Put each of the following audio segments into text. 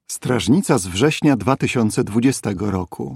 Strażnica z września 2020 roku.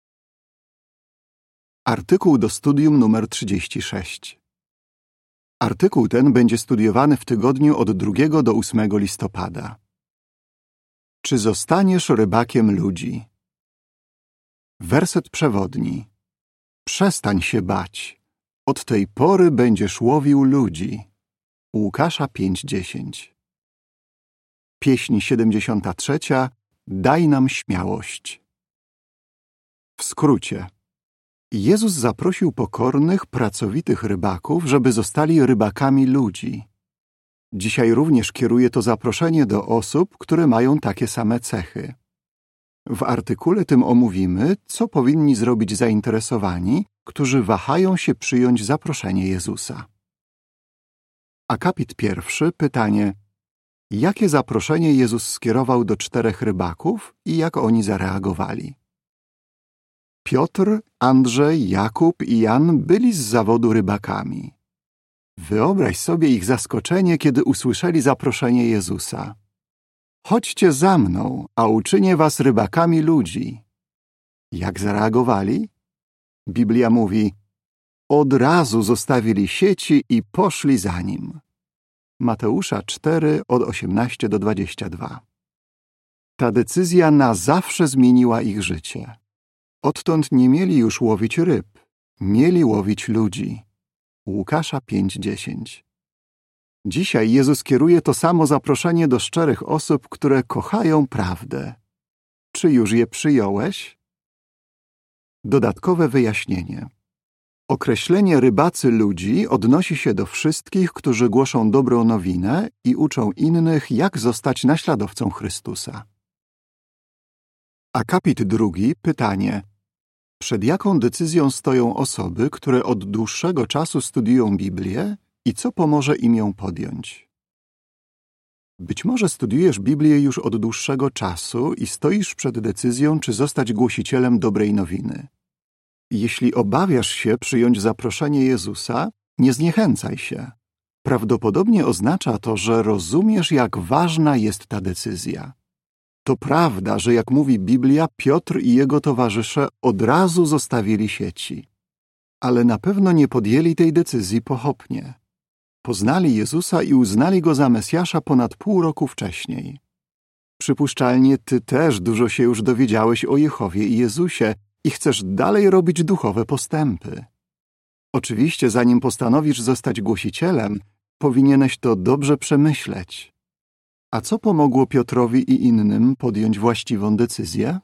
Artykuł do studium numer 36. Artykuł ten będzie studiowany w tygodniu od 2 do 8 listopada. Czy zostaniesz rybakiem ludzi? Werset przewodni. Przestań się bać. Od tej pory będziesz łowił ludzi. Łukasza 5:10. Pieśń 73. Daj nam śmiałość. W skrócie. Jezus zaprosił pokornych, pracowitych rybaków, żeby zostali rybakami ludzi. Dzisiaj również kieruje to zaproszenie do osób, które mają takie same cechy. W artykule tym omówimy, co powinni zrobić zainteresowani, którzy wahają się przyjąć zaproszenie Jezusa. Akapit 1. Pytanie: jakie zaproszenie Jezus skierował do 4 rybaków i jak oni zareagowali? Piotr, Andrzej, Jakub i Jan byli z zawodu rybakami. Wyobraź sobie ich zaskoczenie, kiedy usłyszeli zaproszenie Jezusa. Chodźcie za mną, a uczynię was rybakami ludzi. Jak zareagowali? Biblia mówi: od razu zostawili sieci i poszli za nim. Mateusza 4, od 18 do 22. Ta decyzja na zawsze zmieniła ich życie. Odtąd nie mieli już łowić ryb, mieli łowić ludzi. Łukasza 5:10. Dzisiaj Jezus kieruje to samo zaproszenie do szczerych osób, które kochają prawdę. Czy już je przyjąłeś? Dodatkowe wyjaśnienie. Określenie rybacy ludzi odnosi się do wszystkich, którzy głoszą dobrą nowinę i uczą innych, jak zostać naśladowcą Chrystusa. Akapit 2. Pytanie: przed jaką decyzją stoją osoby, które od dłuższego czasu studiują Biblię i co pomoże im ją podjąć? Być może studiujesz Biblię już od dłuższego czasu i stoisz przed decyzją, czy zostać głosicielem dobrej nowiny. Jeśli obawiasz się przyjąć zaproszenie Jezusa, nie zniechęcaj się. Prawdopodobnie oznacza to, że rozumiesz, jak ważna jest ta decyzja. To prawda, że jak mówi Biblia, Piotr i jego towarzysze od razu zostawili sieci. Ale na pewno nie podjęli tej decyzji pochopnie. Poznali Jezusa i uznali Go za Mesjasza ponad pół roku wcześniej. Przypuszczalnie Ty też dużo się już dowiedziałeś o Jehowie i Jezusie i chcesz dalej robić duchowe postępy. Oczywiście, zanim postanowisz zostać głosicielem, powinieneś to dobrze przemyśleć. A co pomogło Piotrowi i innym podjąć właściwą decyzję?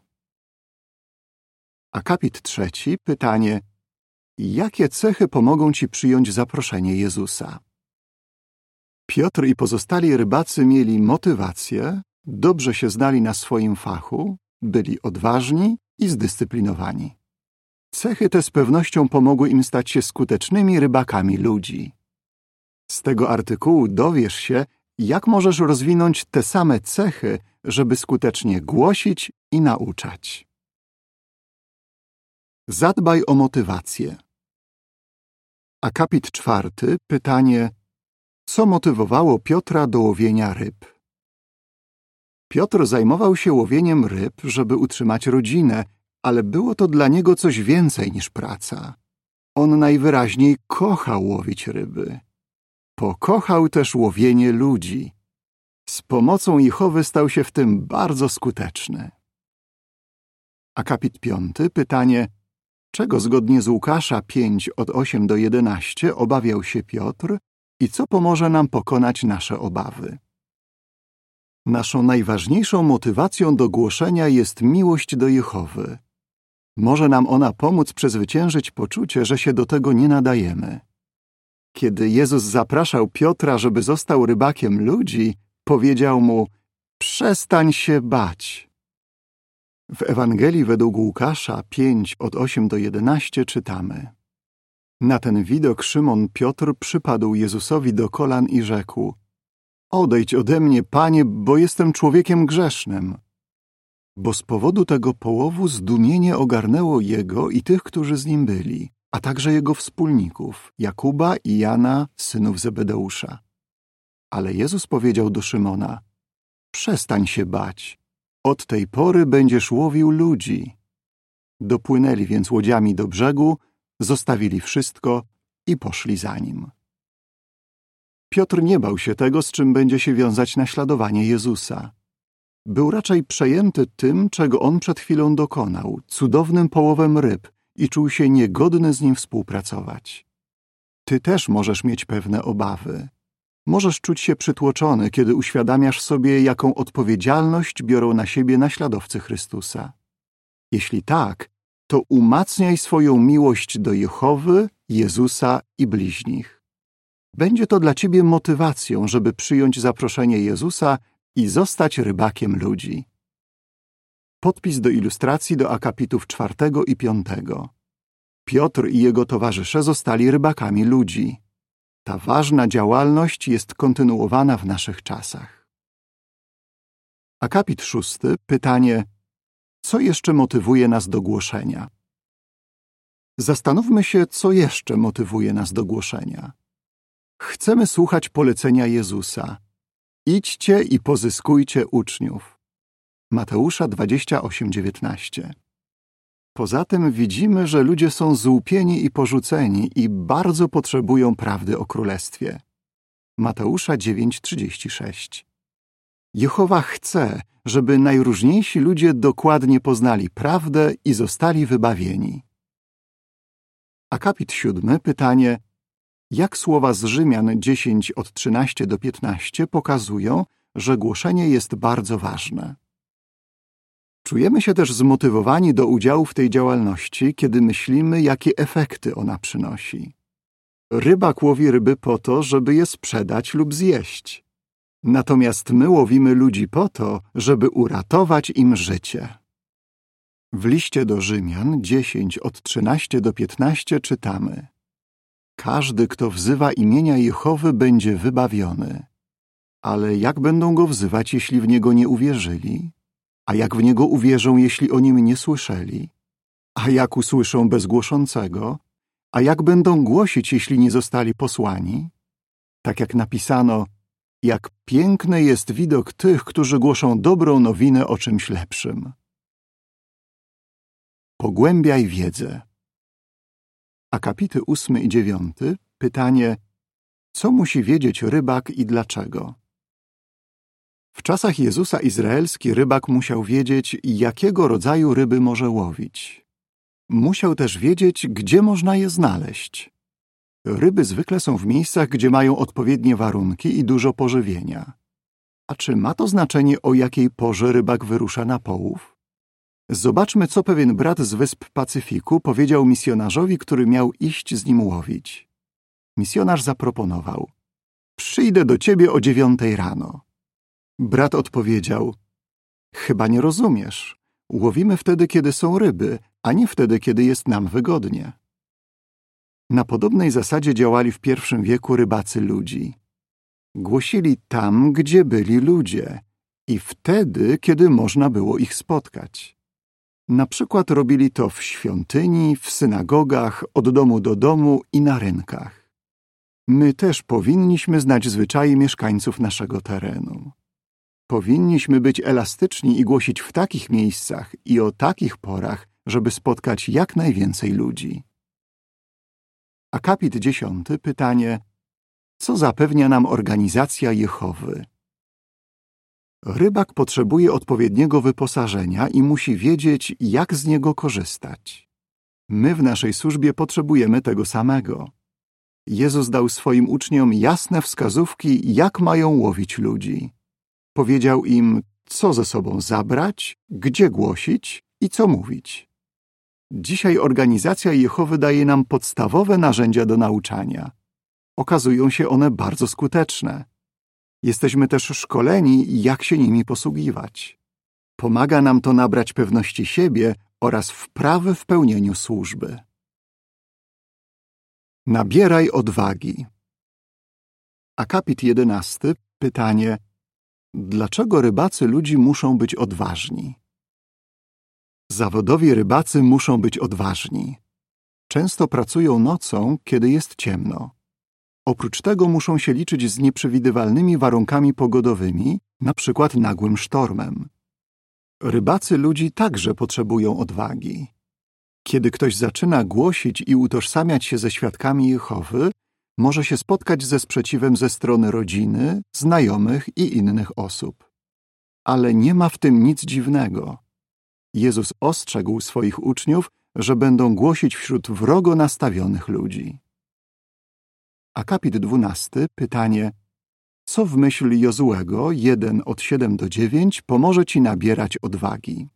Akapit 3. Pytanie: jakie cechy pomogą Ci przyjąć zaproszenie Jezusa? Piotr i pozostali rybacy mieli motywację, dobrze się znali na swoim fachu, byli odważni i zdyscyplinowani. Cechy te z pewnością pomogły im stać się skutecznymi rybakami ludzi. Z tego artykułu dowiesz się, jak możesz rozwinąć te same cechy, żeby skutecznie głosić i nauczać. Zadbaj o motywację. Akapit 4. Pytanie: co motywowało Piotra do łowienia ryb? Piotr zajmował się łowieniem ryb, żeby utrzymać rodzinę, ale było to dla niego coś więcej niż praca. On najwyraźniej kochał łowić ryby. Pokochał też łowienie ludzi. Z pomocą Jehowy stał się w tym bardzo skuteczny. Akapit 5. Pytanie: czego zgodnie z Łukasza 5, od 8 do 11 obawiał się Piotr i co pomoże nam pokonać nasze obawy? Naszą najważniejszą motywacją do głoszenia jest miłość do Jehowy. Może nam ona pomóc przezwyciężyć poczucie, że się do tego nie nadajemy. Kiedy Jezus zapraszał Piotra, żeby został rybakiem ludzi, powiedział mu: przestań się bać. W Ewangelii według Łukasza 5, od 8 do 11 czytamy: na ten widok Szymon Piotr przypadł Jezusowi do kolan i rzekł: odejdź ode mnie, Panie, bo jestem człowiekiem grzesznym. Bo z powodu tego połowu zdumienie ogarnęło jego i tych, którzy z nim byli, a także jego wspólników, Jakuba i Jana, synów Zebedeusza. Ale Jezus powiedział do Szymona: przestań się bać. Od tej pory będziesz łowił ludzi. Dopłynęli więc łodziami do brzegu, zostawili wszystko i poszli za nim. Piotr nie bał się tego, z czym będzie się wiązać naśladowanie Jezusa. Był raczej przejęty tym, czego on przed chwilą dokonał, cudownym połowem ryb, i czuł się niegodny z nim współpracować. Ty też możesz mieć pewne obawy. Możesz czuć się przytłoczony, kiedy uświadamiasz sobie, jaką odpowiedzialność biorą na siebie naśladowcy Chrystusa. Jeśli tak, to umacniaj swoją miłość do Jehowy, Jezusa i bliźnich. Będzie to dla ciebie motywacją, żeby przyjąć zaproszenie Jezusa i zostać rybakiem ludzi. Podpis do ilustracji do akapitów 4 i 5. Piotr i jego towarzysze zostali rybakami ludzi. Ta ważna działalność jest kontynuowana w naszych czasach. Akapit 6. Pytanie: co jeszcze motywuje nas do głoszenia? Zastanówmy się, co jeszcze motywuje nas do głoszenia. Chcemy słuchać polecenia Jezusa. Idźcie i pozyskujcie uczniów. Mateusza 28:19. Poza tym widzimy, że ludzie są złupieni i porzuceni i bardzo potrzebują prawdy o Królestwie. Mateusza 9:36. Jehowa chce, żeby najróżniejsi ludzie dokładnie poznali prawdę i zostali wybawieni. Akapit 7. Pytanie: jak słowa z Rzymian 10 od 13 do 15 pokazują, że głoszenie jest bardzo ważne. Czujemy się też zmotywowani do udziału w tej działalności, kiedy myślimy, jakie efekty ona przynosi. Rybak łowi ryby po to, żeby je sprzedać lub zjeść. Natomiast my łowimy ludzi po to, żeby uratować im życie. W liście do Rzymian 10 od 13 do 15 czytamy: każdy, kto wzywa imienia Jehowy, będzie wybawiony. Ale jak będą go wzywać, jeśli w niego nie uwierzyli? A jak w niego uwierzą, jeśli o nim nie słyszeli? A jak usłyszą bez głoszącego? A jak będą głosić, jeśli nie zostali posłani? Tak jak napisano: jak piękny jest widok tych, którzy głoszą dobrą nowinę o czymś lepszym. Pogłębiaj wiedzę. Akapity 8 i 9. Pytanie: co musi wiedzieć rybak i dlaczego? W czasach Jezusa izraelski rybak musiał wiedzieć, jakiego rodzaju ryby może łowić. Musiał też wiedzieć, gdzie można je znaleźć. Ryby zwykle są w miejscach, gdzie mają odpowiednie warunki i dużo pożywienia. A czy ma to znaczenie, o jakiej porze rybak wyrusza na połów? Zobaczmy, co pewien brat z wysp Pacyfiku powiedział misjonarzowi, który miał iść z nim łowić. Misjonarz zaproponował: przyjdę do ciebie o 9 rano. Brat odpowiedział: chyba nie rozumiesz. Łowimy wtedy, kiedy są ryby, a nie wtedy, kiedy jest nam wygodnie. Na podobnej zasadzie działali w I wieku rybacy ludzi. Głosili tam, gdzie byli ludzie i wtedy, kiedy można było ich spotkać. Na przykład robili to w świątyni, w synagogach, od domu do domu i na rynkach. My też powinniśmy znać zwyczaje mieszkańców naszego terenu. Powinniśmy być elastyczni i głosić w takich miejscach i o takich porach, żeby spotkać jak najwięcej ludzi. Akapit 10. Pytanie: co zapewnia nam organizacja Jehowy? Rybak potrzebuje odpowiedniego wyposażenia i musi wiedzieć, jak z niego korzystać. My w naszej służbie potrzebujemy tego samego. Jezus dał swoim uczniom jasne wskazówki, jak mają łowić ludzi. Powiedział im, co ze sobą zabrać, gdzie głosić i co mówić. Dzisiaj organizacja Jehowy daje nam podstawowe narzędzia do nauczania. Okazują się one bardzo skuteczne. Jesteśmy też szkoleni, jak się nimi posługiwać. Pomaga nam to nabrać pewności siebie oraz wprawy w pełnieniu służby. Nabieraj odwagi. Akapit 11. Pytanie: dlaczego rybacy ludzi muszą być odważni? Zawodowi rybacy muszą być odważni. Często pracują nocą, kiedy jest ciemno. Oprócz tego muszą się liczyć z nieprzewidywalnymi warunkami pogodowymi, na przykład nagłym sztormem. Rybacy ludzi także potrzebują odwagi. Kiedy ktoś zaczyna głosić i utożsamiać się ze świadkami Jehowy, może się spotkać ze sprzeciwem ze strony rodziny, znajomych i innych osób. Ale nie ma w tym nic dziwnego. Jezus ostrzegł swoich uczniów, że będą głosić wśród wrogo nastawionych ludzi. Akapit 12, pytanie: co w myśl Jozuego 1 od 7 do 9 pomoże ci nabierać odwagi?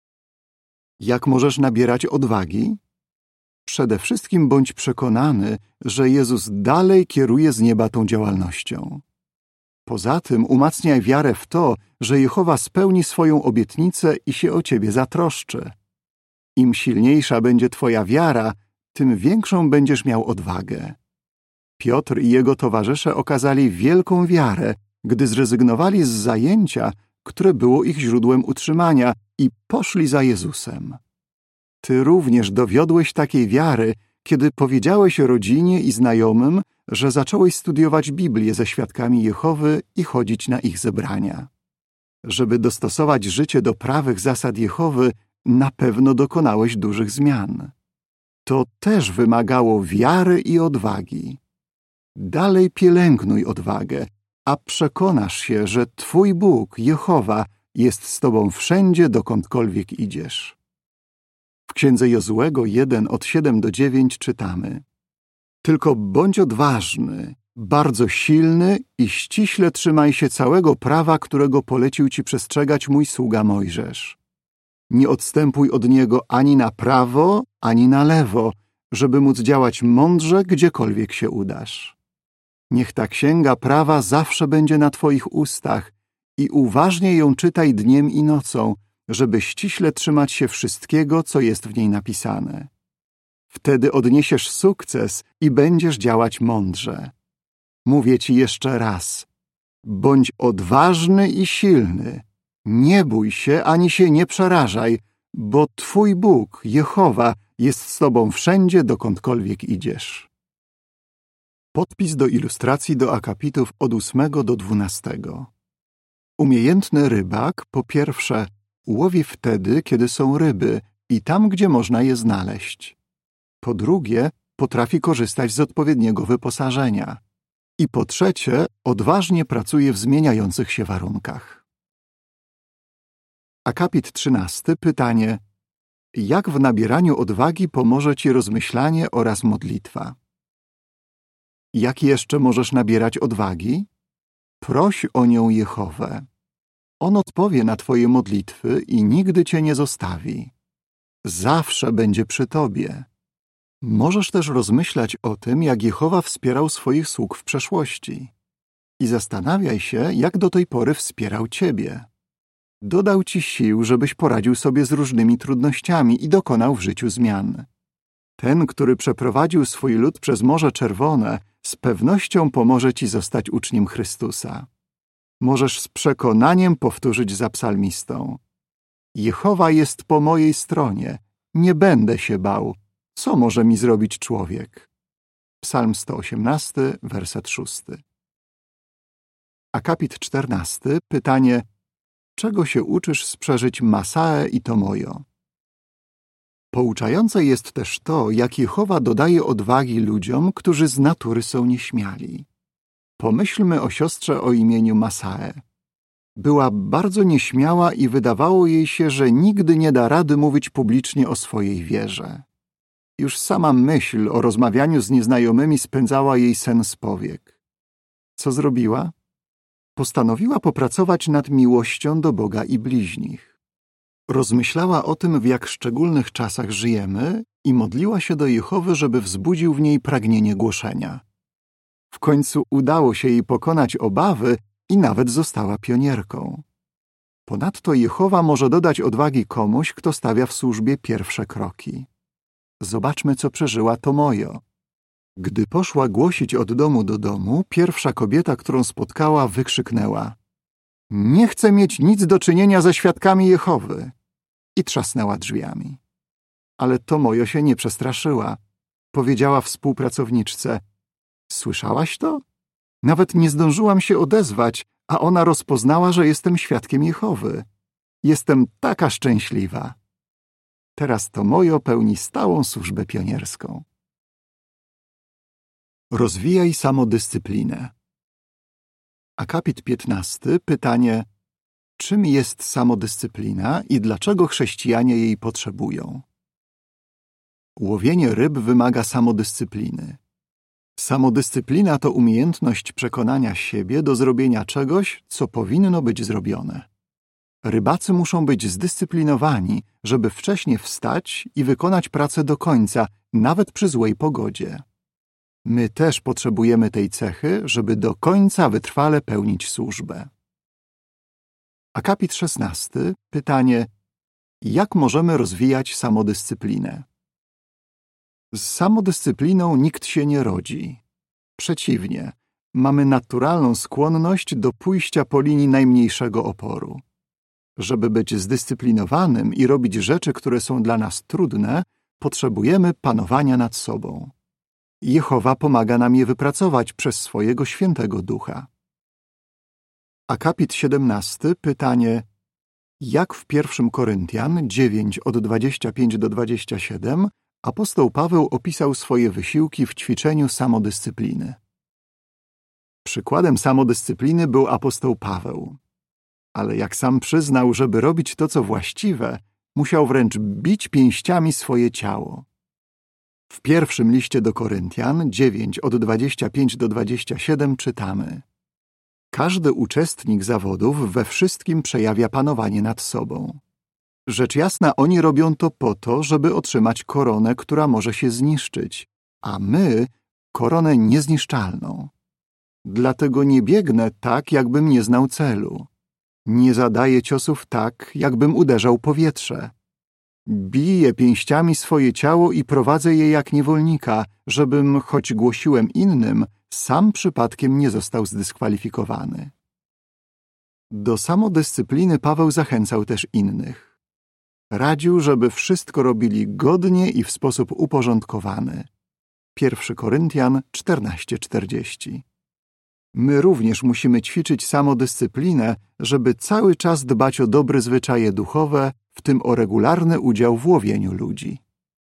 Jak możesz nabierać odwagi? Przede wszystkim bądź przekonany, że Jezus dalej kieruje z nieba tą działalnością. Poza tym umacniaj wiarę w to, że Jehowa spełni swoją obietnicę i się o ciebie zatroszczy. Im silniejsza będzie twoja wiara, tym większą będziesz miał odwagę. Piotr i jego towarzysze okazali wielką wiarę, gdy zrezygnowali z zajęcia, które było ich źródłem utrzymania, i poszli za Jezusem. Ty również dowiodłeś takiej wiary, kiedy powiedziałeś rodzinie i znajomym, że zacząłeś studiować Biblię ze świadkami Jehowy i chodzić na ich zebrania. Żeby dostosować życie do prawych zasad Jehowy, na pewno dokonałeś dużych zmian. To też wymagało wiary i odwagi. Dalej pielęgnuj odwagę, a przekonasz się, że Twój Bóg, Jehowa, jest z Tobą wszędzie, dokądkolwiek idziesz. W księdze Jozuego 1 od 7 do 9 czytamy: tylko bądź odważny, bardzo silny i ściśle trzymaj się całego prawa, którego polecił ci przestrzegać mój sługa Mojżesz. Nie odstępuj od niego ani na prawo, ani na lewo, żeby móc działać mądrze, gdziekolwiek się udasz. Niech ta księga prawa zawsze będzie na twoich ustach i uważnie ją czytaj dniem i nocą, żeby ściśle trzymać się wszystkiego, co jest w niej napisane. Wtedy odniesiesz sukces i będziesz działać mądrze. Mówię ci jeszcze raz: bądź odważny i silny. Nie bój się ani się nie przerażaj, bo Twój Bóg, Jehowa, jest z Tobą wszędzie, dokądkolwiek idziesz. Podpis do ilustracji do akapitów od 8 do 12. Umiejętny rybak, po pierwsze, łowi wtedy, kiedy są ryby i tam, gdzie można je znaleźć. Po drugie, potrafi korzystać z odpowiedniego wyposażenia. I po trzecie, odważnie pracuje w zmieniających się warunkach. Akapit 13, pytanie: jak w nabieraniu odwagi pomoże ci rozmyślanie oraz modlitwa? Jak jeszcze możesz nabierać odwagi? Proś o nią Jehowę. On odpowie na twoje modlitwy i nigdy cię nie zostawi. Zawsze będzie przy tobie. Możesz też rozmyślać o tym, jak Jehowa wspierał swoich sług w przeszłości. I zastanawiaj się, jak do tej pory wspierał ciebie. Dodał ci sił, żebyś poradził sobie z różnymi trudnościami i dokonał w życiu zmian. Ten, który przeprowadził swój lud przez Morze Czerwone, z pewnością pomoże ci zostać uczniem Chrystusa. Możesz z przekonaniem powtórzyć za psalmistą: Jehowa jest po mojej stronie, nie będę się bał. Co może mi zrobić człowiek? Psalm 118, werset 6. Akapit 14, pytanie: czego się uczysz z przeżyć Masae i Tomojo? Pouczające jest też to, jak Jehowa dodaje odwagi ludziom, którzy z natury są nieśmiali. Pomyślmy o siostrze o imieniu Masae. Była bardzo nieśmiała i wydawało jej się, że nigdy nie da rady mówić publicznie o swojej wierze. Już sama myśl o rozmawianiu z nieznajomymi spędzała jej sen z powiek. Co zrobiła? Postanowiła popracować nad miłością do Boga i bliźnich. Rozmyślała o tym, w jak szczególnych czasach żyjemy, i modliła się do Jehowy, żeby wzbudził w niej pragnienie głoszenia. W końcu udało się jej pokonać obawy i nawet została pionierką. Ponadto Jehowa może dodać odwagi komuś, kto stawia w służbie pierwsze kroki. Zobaczmy, co przeżyła Tomojo. Gdy poszła głosić od domu do domu, pierwsza kobieta, którą spotkała, wykrzyknęła: nie chcę mieć nic do czynienia ze świadkami Jehowy! I trzasnęła drzwiami. Ale Tomojo się nie przestraszyła. Powiedziała współpracowniczce: słyszałaś to? Nawet nie zdążyłam się odezwać, a ona rozpoznała, że jestem świadkiem Jehowy. Jestem taka szczęśliwa. Teraz Tomojo pełni stałą służbę pionierską. Rozwijaj samodyscyplinę. Akapit 15. Pytanie: czym jest samodyscyplina i dlaczego chrześcijanie jej potrzebują? Łowienie ryb wymaga samodyscypliny. Samodyscyplina to umiejętność przekonania siebie do zrobienia czegoś, co powinno być zrobione. Rybacy muszą być zdyscyplinowani, żeby wcześnie wstać i wykonać pracę do końca, nawet przy złej pogodzie. My też potrzebujemy tej cechy, żeby do końca wytrwale pełnić służbę. Akapit 16. Pytanie: jak możemy rozwijać samodyscyplinę? Z samodyscypliną nikt się nie rodzi. Przeciwnie, mamy naturalną skłonność do pójścia po linii najmniejszego oporu. Żeby być zdyscyplinowanym i robić rzeczy, które są dla nas trudne, potrzebujemy panowania nad sobą. Jehowa pomaga nam je wypracować przez swojego świętego ducha. Akapit 17. Pytanie: jak w 1 Koryntian 9 od 25 do 27 apostoł Paweł opisał swoje wysiłki w ćwiczeniu samodyscypliny? Przykładem samodyscypliny był apostoł Paweł. Ale jak sam przyznał, żeby robić to, co właściwe, musiał wręcz bić pięściami swoje ciało. W pierwszym liście do Koryntian 9 od 25 do 27 czytamy: każdy uczestnik zawodów we wszystkim przejawia panowanie nad sobą. Rzecz jasna, oni robią to po to, żeby otrzymać koronę, która może się zniszczyć, a my koronę niezniszczalną. Dlatego nie biegnę tak, jakbym nie znał celu. Nie zadaję ciosów tak, jakbym uderzał powietrze. Biję pięściami swoje ciało i prowadzę je jak niewolnika, żebym, choć głosiłem innym, sam przypadkiem nie został zdyskwalifikowany. Do samodyscypliny Paweł zachęcał też innych. Radził, żeby wszystko robili godnie i w sposób uporządkowany. 1 Koryntian 14:40. My również musimy ćwiczyć samodyscyplinę, żeby cały czas dbać o dobre zwyczaje duchowe, w tym o regularny udział w łowieniu ludzi.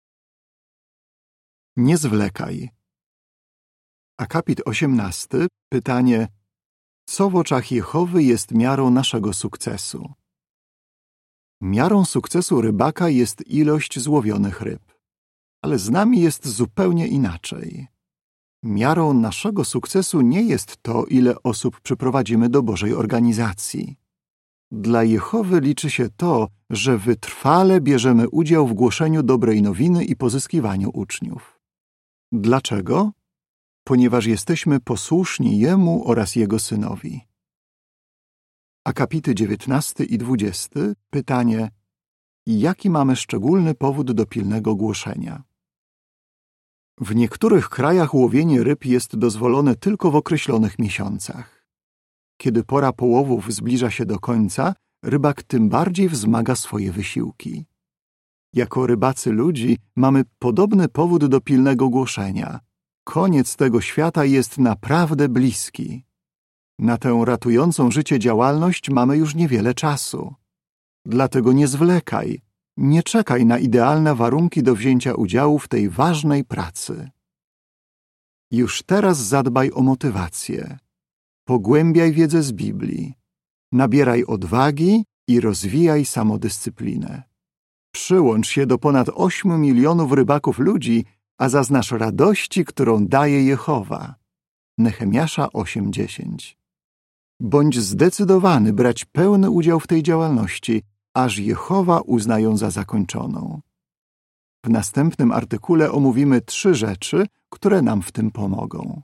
Nie zwlekaj. Akapit 18. Pytanie: co w oczach Jehowy jest miarą naszego sukcesu? Miarą sukcesu rybaka jest ilość złowionych ryb. Ale z nami jest zupełnie inaczej. Miarą naszego sukcesu nie jest to, ile osób przyprowadzimy do Bożej organizacji. Dla Jehowy liczy się to, że wytrwale bierzemy udział w głoszeniu dobrej nowiny i pozyskiwaniu uczniów. Dlaczego? Ponieważ jesteśmy posłuszni Jemu oraz Jego Synowi. Akapity 19 i 20. Pytanie: jaki mamy szczególny powód do pilnego głoszenia? W niektórych krajach łowienie ryb jest dozwolone tylko w określonych miesiącach. Kiedy pora połowów zbliża się do końca, rybak tym bardziej wzmaga swoje wysiłki. Jako rybacy ludzi mamy podobny powód do pilnego głoszenia. Koniec tego świata jest naprawdę bliski. Na tę ratującą życie działalność mamy już niewiele czasu. Dlatego nie zwlekaj. Nie czekaj na idealne warunki do wzięcia udziału w tej ważnej pracy. Już teraz zadbaj o motywację. Pogłębiaj wiedzę z Biblii. Nabieraj odwagi i rozwijaj samodyscyplinę. Przyłącz się do ponad 8 milionów rybaków ludzi, a zaznasz radości, którą daje Jehowa. Nehemiasza 8:10. Bądź zdecydowany brać pełny udział w tej działalności, aż Jehowa uzna ją za zakończoną. W następnym artykule omówimy 3 rzeczy, które nam w tym pomogą.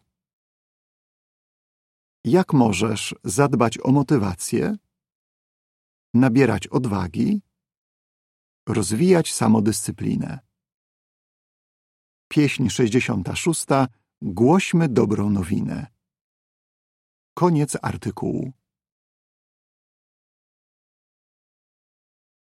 Jak możesz zadbać o motywację, nabierać odwagi, rozwijać samodyscyplinę? Pieśń 66. Głośmy dobrą nowinę. Koniec artykułu.